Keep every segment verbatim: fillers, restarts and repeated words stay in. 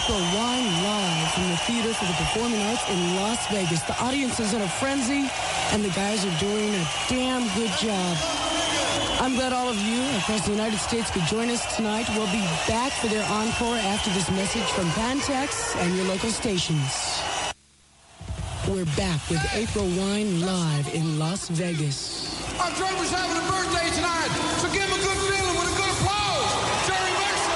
April Wine live from the Theater for the Performing Arts in Las Vegas. The audience is in a frenzy, and the guys are doing a damn good job. I'm glad all of you across the United States could join us tonight. We'll be back for their encore after this message from Pantex and your local stations. We're back with April Wine live in Las Vegas. Our drummer's having a birthday tonight, so give him a good feeling with a good applause. Jerry Mason.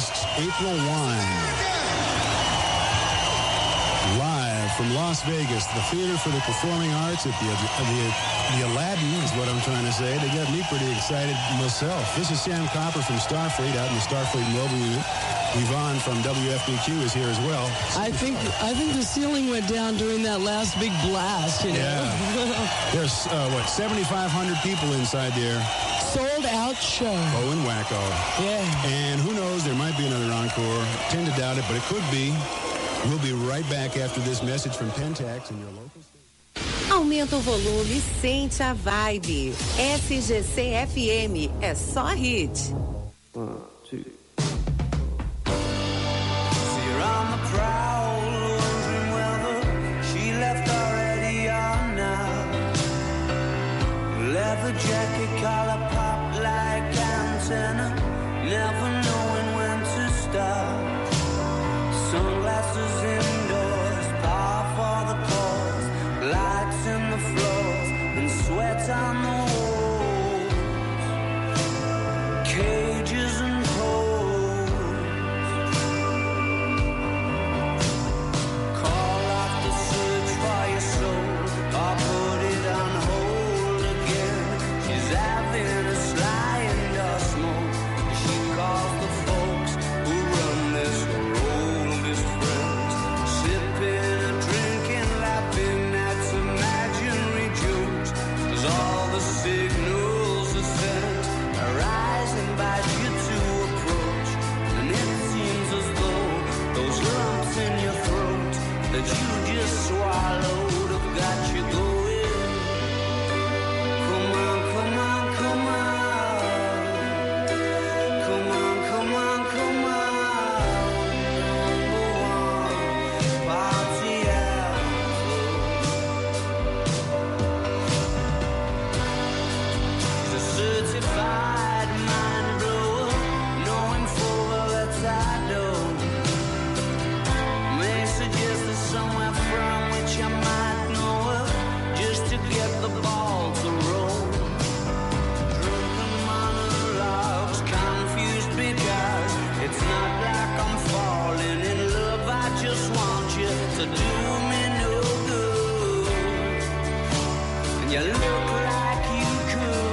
asks April Wine. Live from Las Vegas, the Theater for the Performing Arts at the, the, the Aladdin is what I'm trying to say. They got me pretty excited myself. This is Sam Copper from Starfleet out in the Starfleet Mobile Unit. Yvonne from W F D Q is here as well. I think I think the ceiling went down during that last big blast, you know? Yeah. There's, uh, what, seventy-five hundred people inside there. Sold out show. Oh, and wacko. Yeah. And who knows, there might be another encore. Tend to doubt it, but it could be. We'll be right back after this message from Pentax in your local station. Aumenta o volume, sente a vibe. S G C F M é só hit. One, two. See her on the prowl, wondering whether she left already or not. Leather jacket, collar pop like antenna, never knowing when to stop. Sunglasses indoors, power for the cause, lights in the floors, and sweat on the walls, cages and poles. Call off the search for your soul, or put it on hold again. She's having a sly and a smoke. She calls the folks who run this road. Signals are sent, arise and invite you to approach. And it seems as though those lumps in your throat that you just swallowed have got you going. Come on, come on, come on. Come on, come on, come on. Number one, party out. Certified mind blower, knowing full well that I don't. May suggest there's somewhere from which I might know her, just to get the ball to roll. Drunken monologues, confused because it's not like I'm falling in love. I just want you to do me no good, and you look like you could.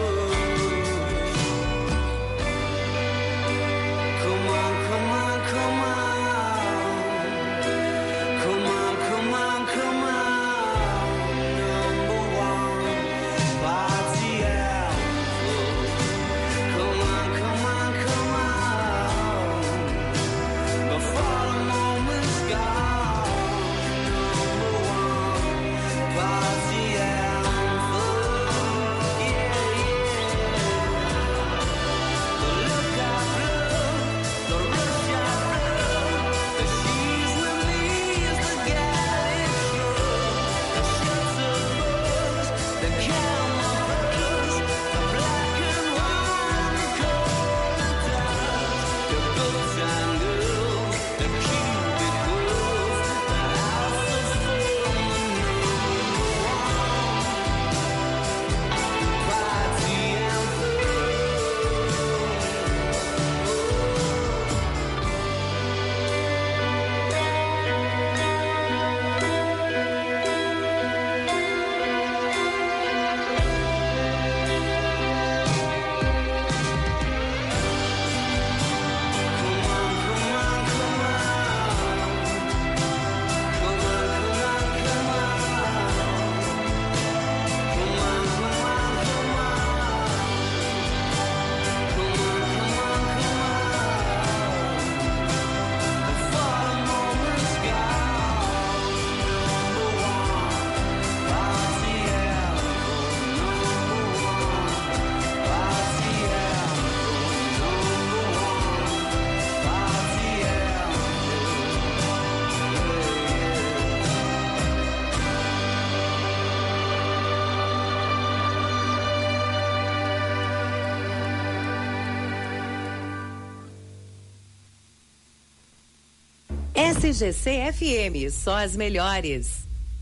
S G C F M, só as melhores.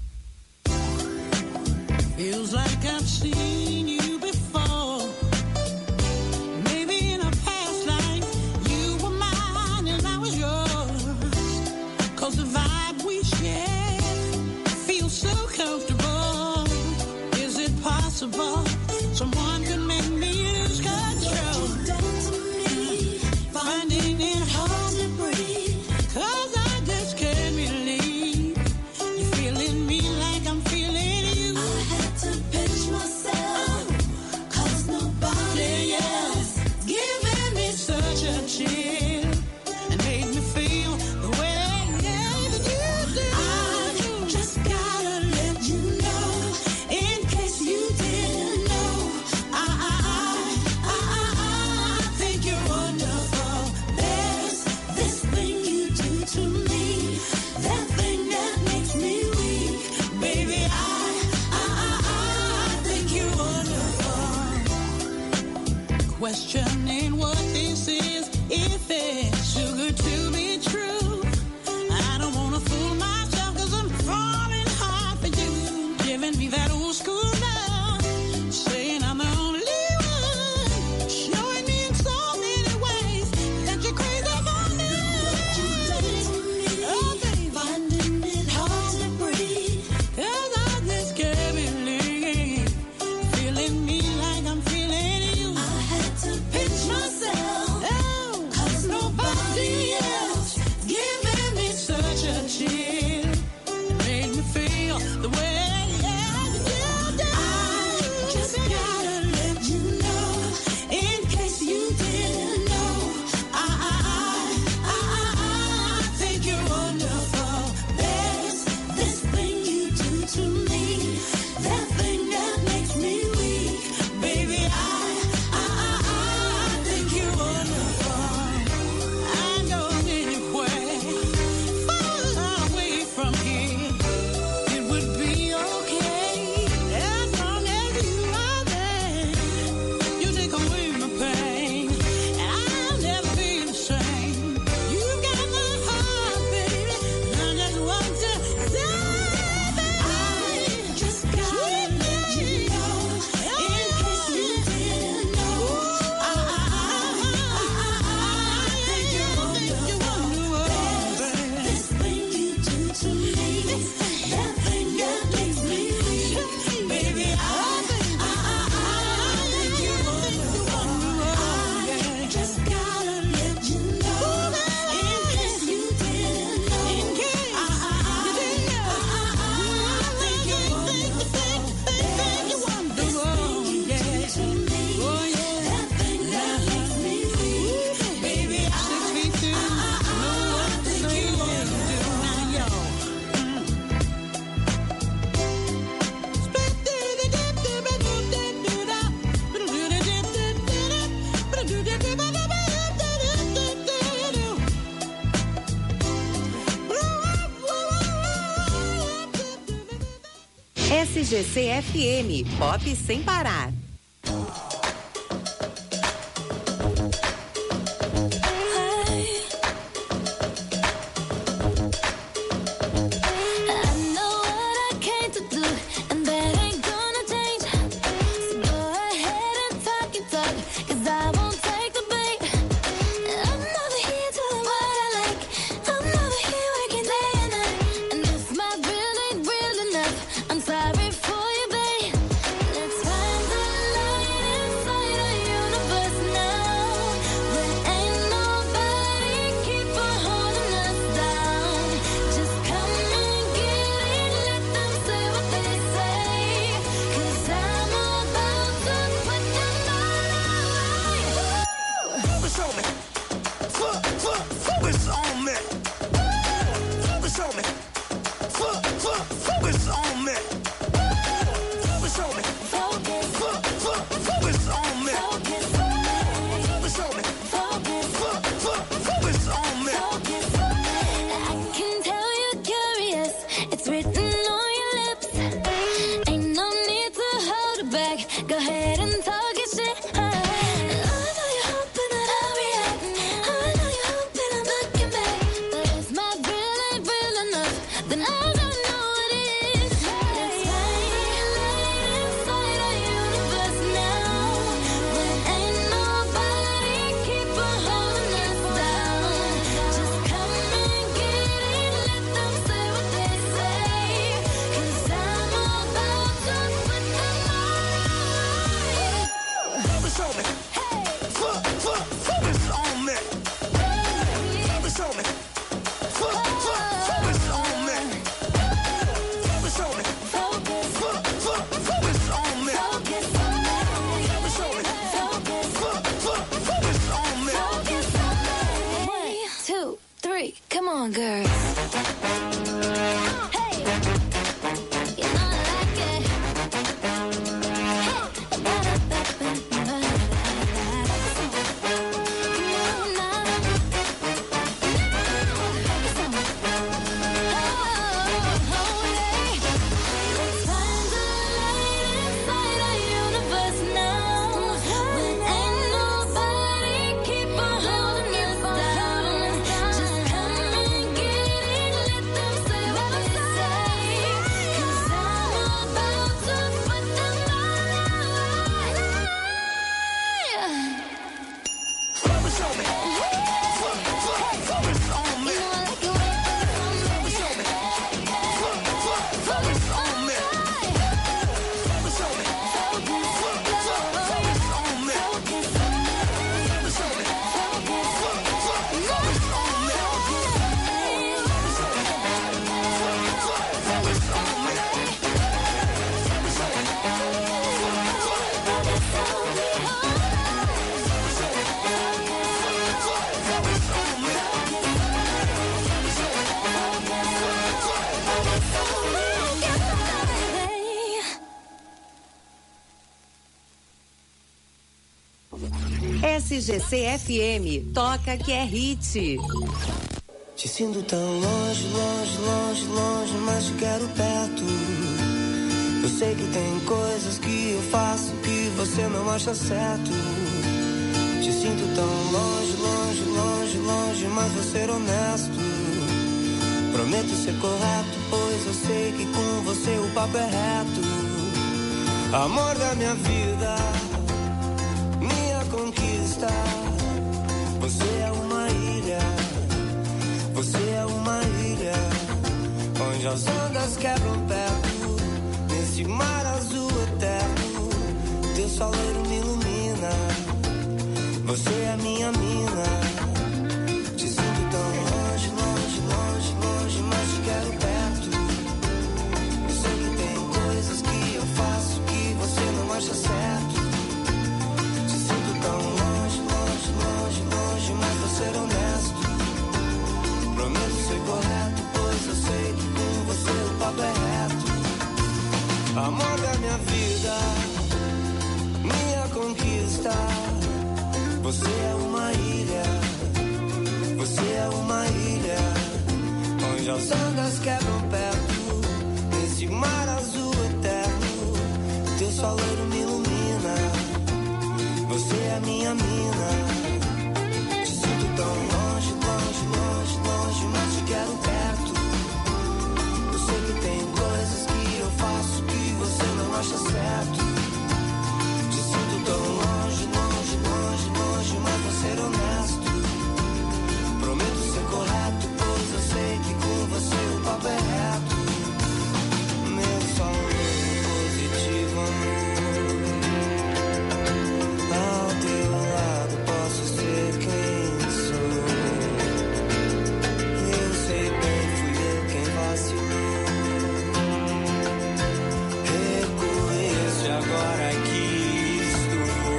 Feels like I've seen you before. Maybe in a past life you were mine and I impossible. Someone could make me lose control. Finding it hard to breathe, 'cause I just can't believe you're feeling me like I'm feeling you. I had to pinch myself, 'cause nobody else giving me such a chill and made me feel the way that you do. I just gotta let you know, in case you didn't know, I, I, I, I, I think you're wonderful. There's this thing you do to me, that thing that makes me weak. Baby, I, I, I, I think you're wonderful. Questioning what this is, if it's too good to be true. I don't wanna fool myself, 'cause I'm falling hard for you. Giving me that old school love, saying I'm the only one, showing me in so many ways that you're crazy for me. Oh, baby, finding it hard to breathe, 'cause I just can't believe feeling me like I'm feeling you. I had to pinch myself, oh, 'cause nobody else giving me such a chill. It made me feel the way that you do. I just gotta let you know, in case you didn't know, I, I, I, I, I think you're wonderful. There's this thing you do to me, that thing that makes me weak. Baby, I, I, I, I think you're wonderful. I'd go anywhere, far away from here. It would be okay, as long as you are there. You take away my pain, and I'll never be the same. You got my heart, baby, and I just want to say, I just gotta let you know, in case you didn't know, I, I, I, I, I think you're wonderful. There's this thing you do to me, that thing that makes me weak. Baby, I, I, I, I think you're wonderful. I just gotta let you know, in case you didn't know, I, I, I, I, I think you're wonderful. There's this thing you do to me, that thing that makes me weak. Baby, I, I, I, I think you're wonderful. S G C F M, Pop sem parar. I know what I came to do, and that ain't gonna change. So go ahead and talk your talk, 'cause I won't take the bait. I'm over here doing what I like. I'm over here working day and night. And if my real ain't real enough, I'm sorry for you, babe. Let's find the Come on, girl. Hey, you know I like it. Hey, ba-da-ba-ba-ba-ba-ba. No, no, no. Oh, oh, yeah. It's time to light inside our universe now. When ain't nobody keep on holding us down. Just come and get it, let them say what they say. 'Cause I'm about to put them all out. Focus on me. Focus on me. You know I like it when you focus on me. Focus on me. Focus on me. Focus on me. Focus on me. Focus on me. Focus on me. S G C F M, toca que é hit. Te sinto tão longe, longe, longe, longe, mas te quero perto. Eu sei que tem coisas que eu faço que você não acha certo. Te sinto tão longe, longe, longe, longe, mas vou ser honesto. Prometo ser correto, pois eu sei que com você o papo é reto. Amor da minha vida, minha conquista. Você é uma ilha, você é uma ilha, onde as ondas quebram perto, nesse mar azul eterno, teu soleiro me ilumina, você é minha mina. Te sinto tão longe, longe, longe, longe, mas te quero perto. Eu sei que tem coisas que eu faço que você não acha certo. Te sinto tão longe, longe, longe, longe, mas vou ser honesto. Prometo ser correto, pois eu sei que com você o papo é reto. Amor da minha vida, minha conquista. Você é uma ilha, você é uma ilha, onde as ondas quebram perto, nesse mar azul eterno, teu soleiro me ilumina, você é minha mina. Te sinto tão longe, longe, longe, longe, mas te quero perto. Eu sei que tem coisas que eu faço que você não acha certo. Te sinto tão longe, longe, longe, longe, mas vou ser honesto. Prometo ser correto, pois eu sei que com você o papo é reto. Meu soleiro positivo, amor. Ao teu lado posso ser quem sou. Eu sei bem, fui eu quem vacilou. Reconheço agora que estou.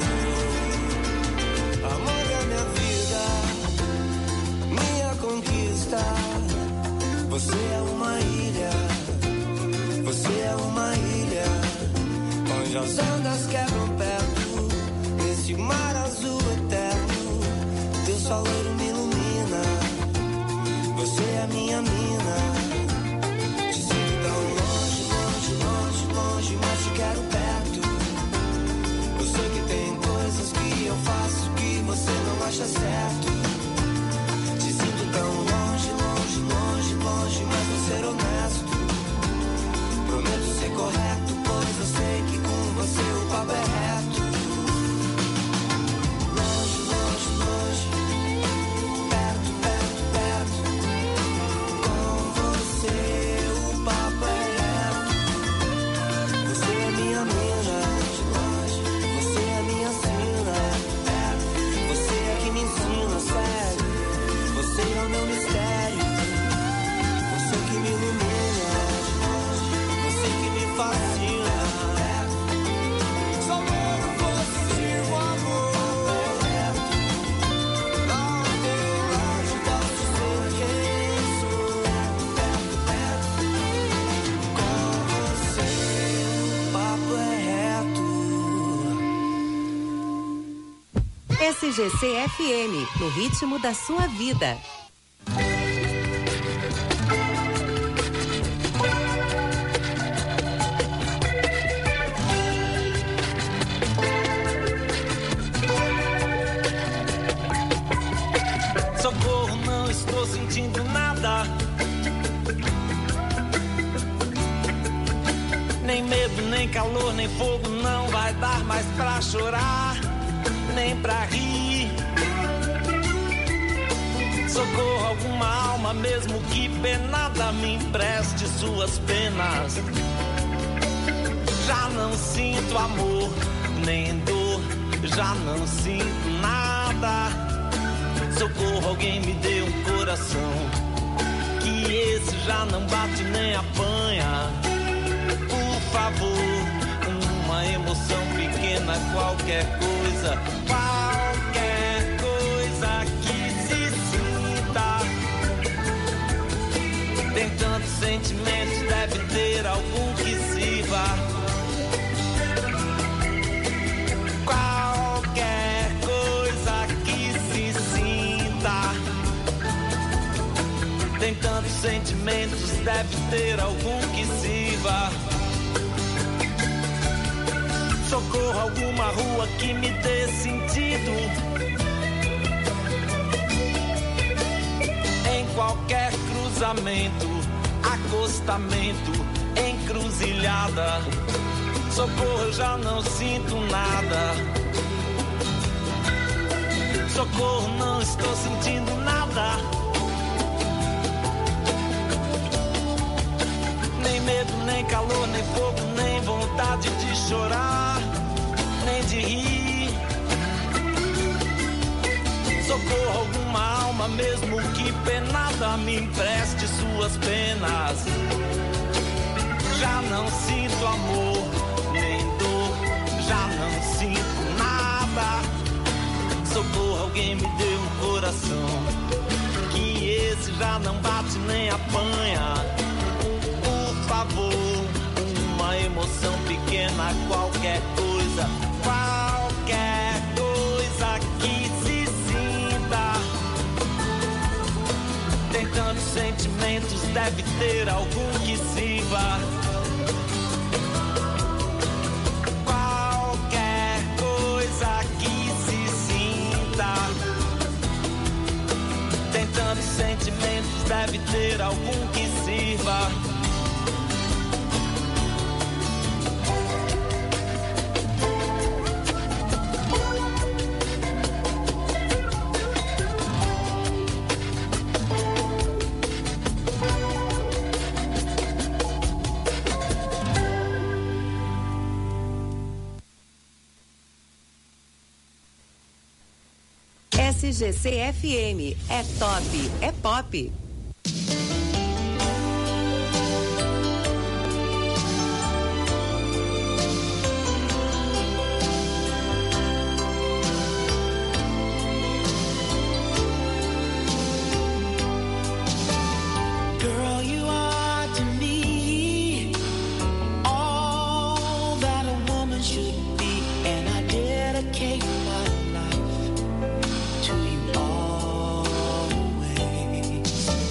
Amor da minha vida, minha conquista. Você é uma ilha, você é uma ilha, onde as ondas quebram perto, nesse mar azul eterno, teu soleiro me ilumina, você é minha mina. Te sinto tão longe, longe, longe, longe, mas te quero perto. Eu sei que tem coisas que eu faço que você não acha certo. Te sinto tão longe, longe, longe, longe, mas vou ser honesto. Prometo ser correto, pois eu sei que com você o papo é reto. Longe, longe, longe, perto, perto, perto, com S G C F M, no ritmo da sua vida. Socorro, não estou sentindo nada. Nem medo, nem calor, nem fogo, não vai dar mais pra chorar, nem pra rir. Socorro, alguma alma, mesmo que penada, me empreste suas penas. Já não sinto amor, nem dor, já não sinto nada. Socorro, alguém me dê um coração, que esse já não bate nem apanha. Por favor, uma emoção pequena, qualquer coisa, qualquer coisa que se sinta. Tem tantos sentimentos, deve ter algum que sirva. Qualquer coisa que se sinta. Tem tantos sentimentos, deve ter algum que sirva. Socorro, alguma rua que me dê sentido. Em qualquer cruzamento, acostamento, encruzilhada. Socorro, eu já não sinto nada. Socorro, não estou sentindo nada. Nem medo, nem calor, nem fogo, nem vontade de chorar, nem de rir. Socorro, alguma alma, mesmo que penada, me empreste suas penas. Já não sinto amor, nem dor, já não sinto nada. Socorro, alguém me dê um coração, que esse já não bate nem apanha. Por favor, uma emoção pequena, qualquer coisa, qualquer coisa que se sinta. Tem tantos sentimentos, deve ter algum que sirva. Qualquer coisa que se sinta. Tem tantos sentimentos, deve ter algum que sirva. S G C F M, é top, é pop. Girl, you are to me all that a woman should be, and I dedicate my life to you always.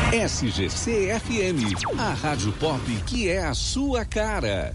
S G C F M, a rádio pop que é a sua cara.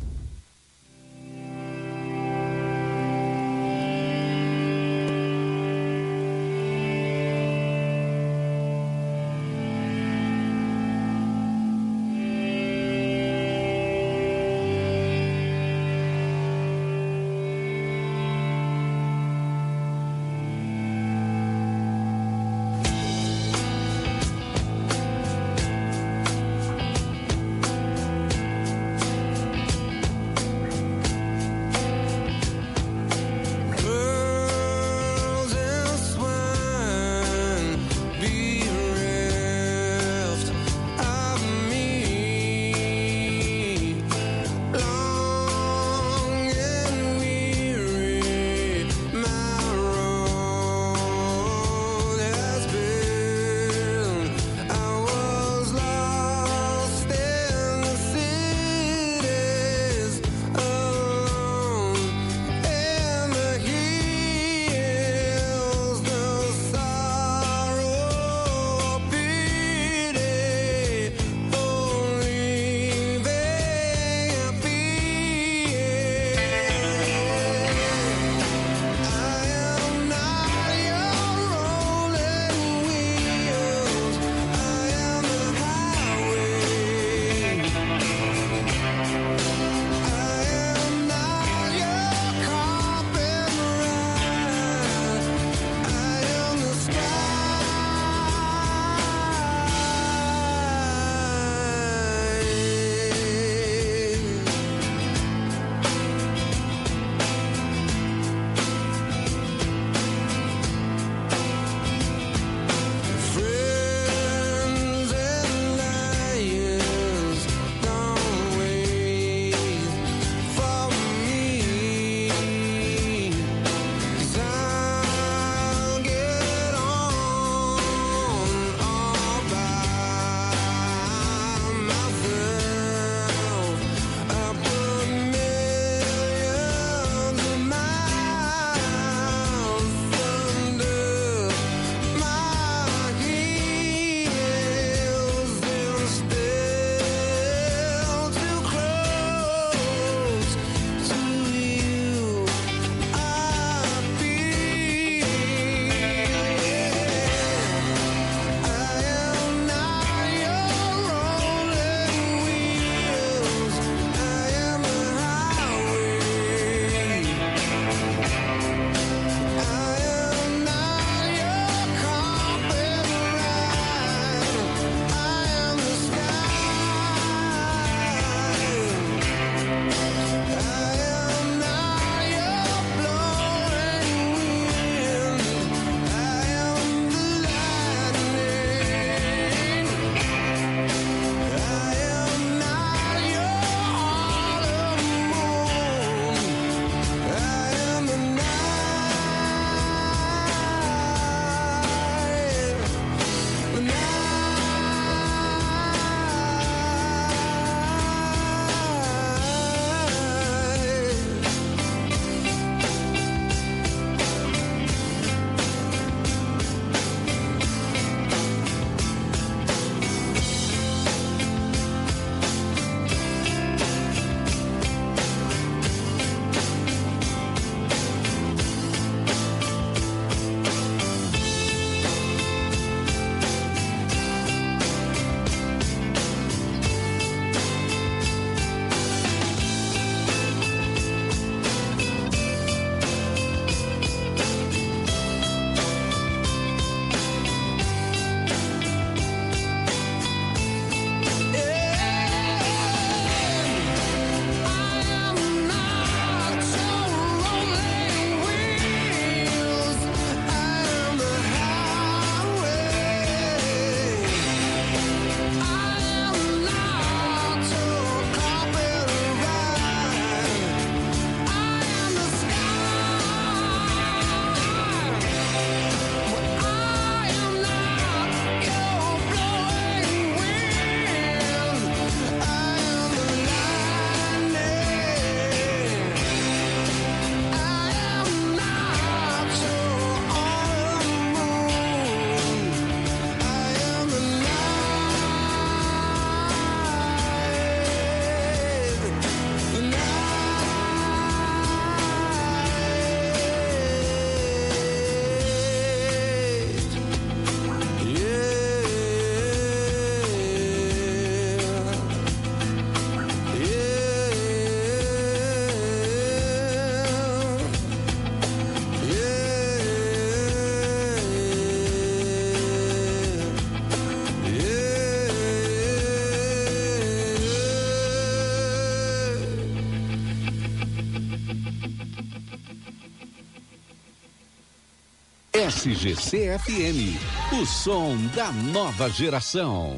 S G C F M, o som da nova geração.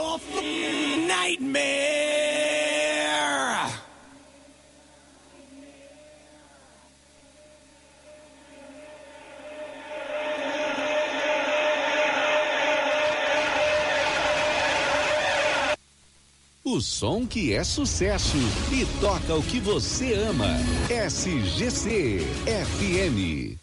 your f- nightmare. O som que é sucesso e toca o que você ama. S G C F M.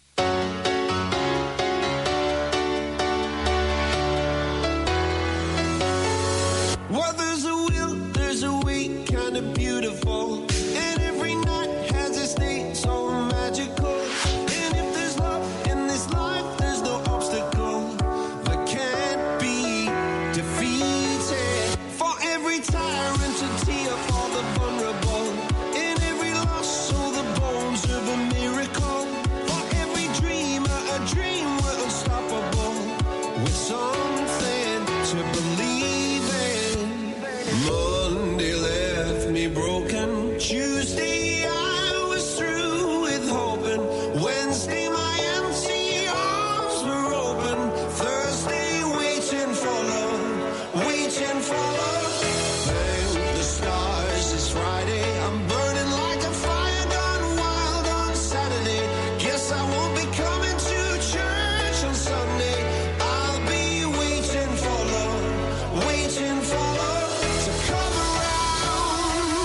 Well, there's a will, there's a way, kind of beautiful. And every night has its day, so magical. And if there's love in this life, there's no obstacle that can't be defeated. For every tyrant to tear for the vulnerable. In every loss, all the bones of a miracle. For every dreamer, a dream we're unstoppable. With something to believe in. Monday left me broken. Tuesday I was through with hoping. Wednesday my empty arms were open. Thursday waiting for love, waiting for love. Thank the stars it's Friday. I'm burning like a fire gone wild on Saturday. Guess I won't be coming to church on Sunday. I'll be waiting for love, waiting for love to come around.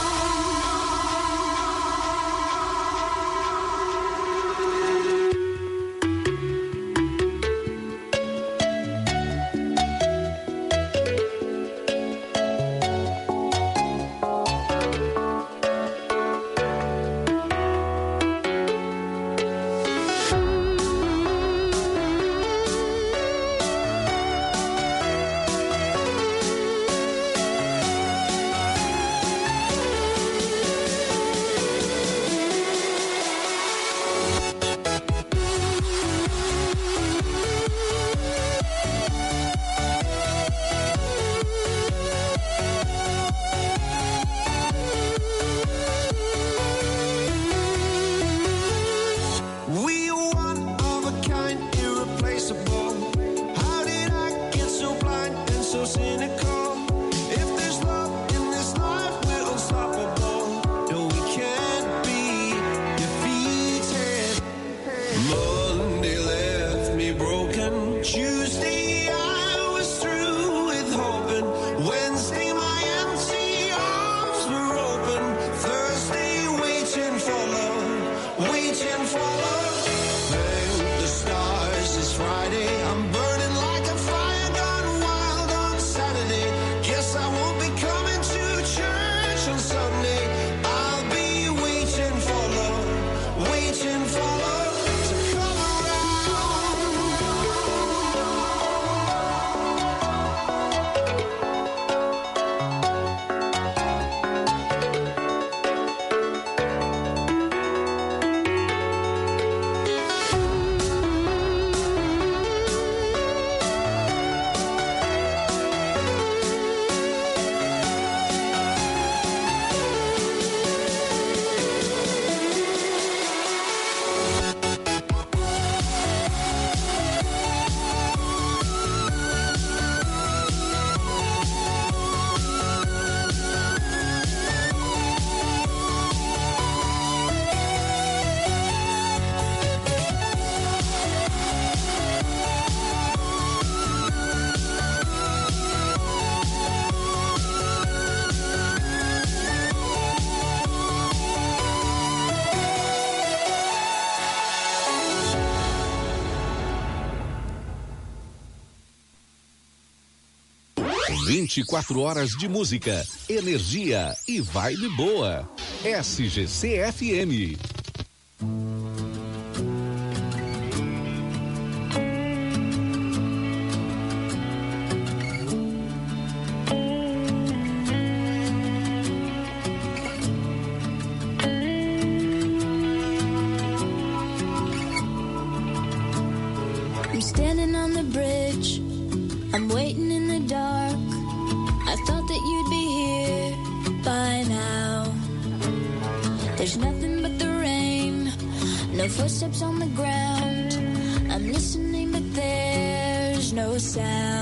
We are one of a kind, irreplaceable. How did I get so blind and so cynical? If there's love in this life, we're unstoppable. No, we can't be defeated. Monday left me broken. Tuesday I was through with hoping. Wednesday my empty arms were open. Thursday waiting for love, waiting for love. Thank the stars it's Friday. I'm burning like a fire gone wild on Saturday. Guess I won't be coming to church on Sunday. I'll be waiting for love, waiting for love to come around. vinte e quatro horas de música, energia e vibe boa. S G C F M. I'm standing on the bridge. I'm waiting in the dark. I thought that you'd be here by now. There's nothing but the rain, no footsteps on the ground. I'm listening, but there's no sound.